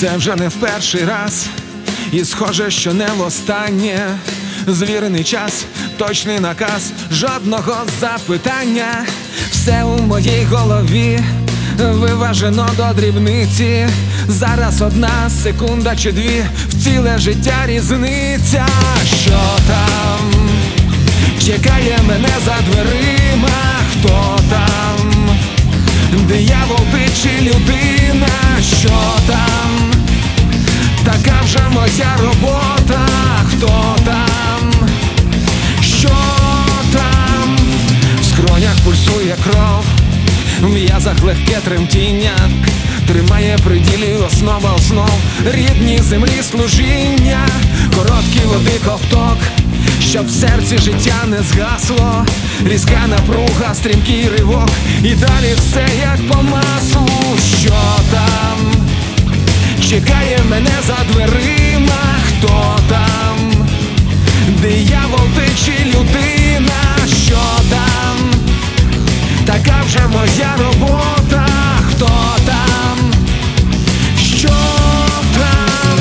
Це вже не в перший раз, і схоже, що не востаннє. Звірений час, точний наказ, жодного запитання. Все у моїй голові виважено до дрібниці. Зараз одна секунда чи дві, в ціле життя різниця. Що там чекає мене за дверима? Хто там? Диявол ти чи людина? Що там? Така вже моя робота. Хто там? Що там? В скронях пульсує кров, в м'язах легке тремтіння. Тримає при ділі основа основ, рідній землі служіння. Короткі води ковток, щоб в серці життя не згасло. Різка напруга, стрімкий ривок, і далі все як по маслу. Що там чекає мене за дверима? Хто там? Диявол ти чи людина? Що там? Така вже моя робота. Хто там? Що там?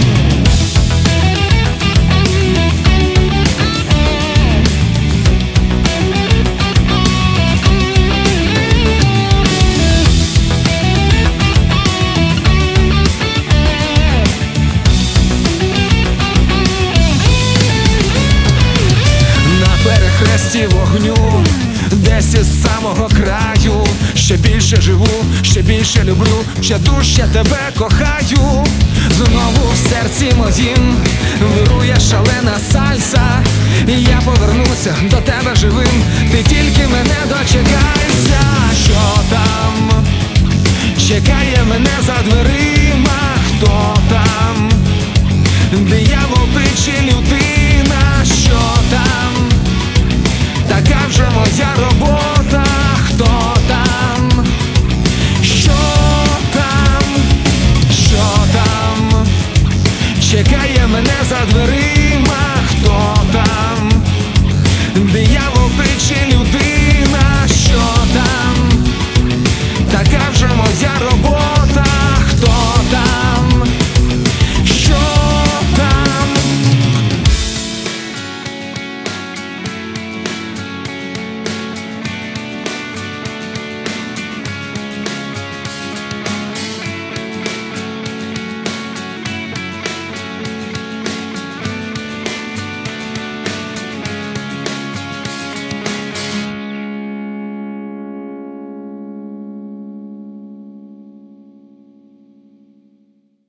На перехресті вогню, десь із самого краю. Ще більше живу, ще більше люблю, ще дужче тебе кохаю. Знову в серці моїм вирує шалена сальса. І я повернуся до тебе живим, ти тільки мене дочекайся.